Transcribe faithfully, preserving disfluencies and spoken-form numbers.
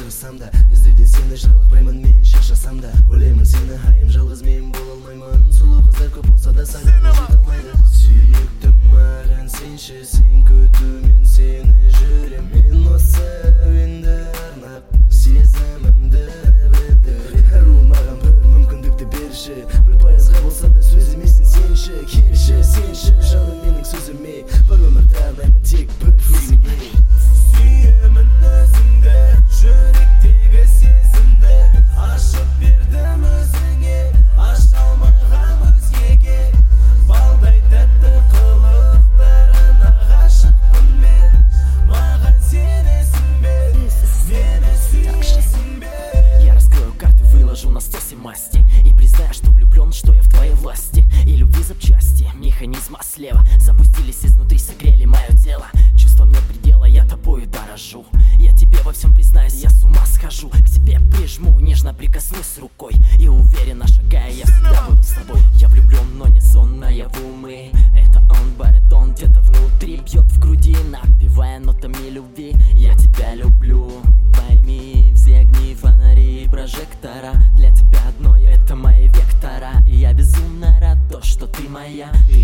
жасасам да, іздеуден сені жалықпаймын мен шаршасам да. Ойлаймын сені айым, жалғыз мен бола алмаймын. Сұлу қыздар көп болса да саған жете алмайды. Сүйіктім маған сенші, сен күтумен сені жүрем. Мен осы әуенді арнап сезімімді білдірем. Әруым маған бір мүмкіндікті берші, бір пайызға болса да сөз емесін сенші. Келші, сенші, жаным менің сөзіме, бір өмірді арнаймын тек бір өзіңе. Сүйемін өзіңді, жүректегі сезімді, ашып бердім өзіңе, аша алмаған өзгеге. Балдай тәтті қылықтарына ғашықпын мен, маған сенесің бе, мені сүйесің бе? Я раскрою карты, выложу на стосе масти и признаю, что влюблен, что я в твоей власти. И любви запчасти, механизма слева запустились изнутри, согрели мое тело. Чувства мне предела, я тобою дорожу. Я тебе во всем признаюсь, я с ума схожу. К тебе прижму, нежно прикоснусь рукой, и уверенно шагая, я всегда буду с тобой. Я влюблен, но не сон наяву мы. Это он, баритон, где-то внутри бьет в груди, напевая нотами любви. Я тебя люблю, пойми, все огни, фонари, прожектора для тебя одной, это мои вектора. И я безумно рад, то, что ты моя. Ты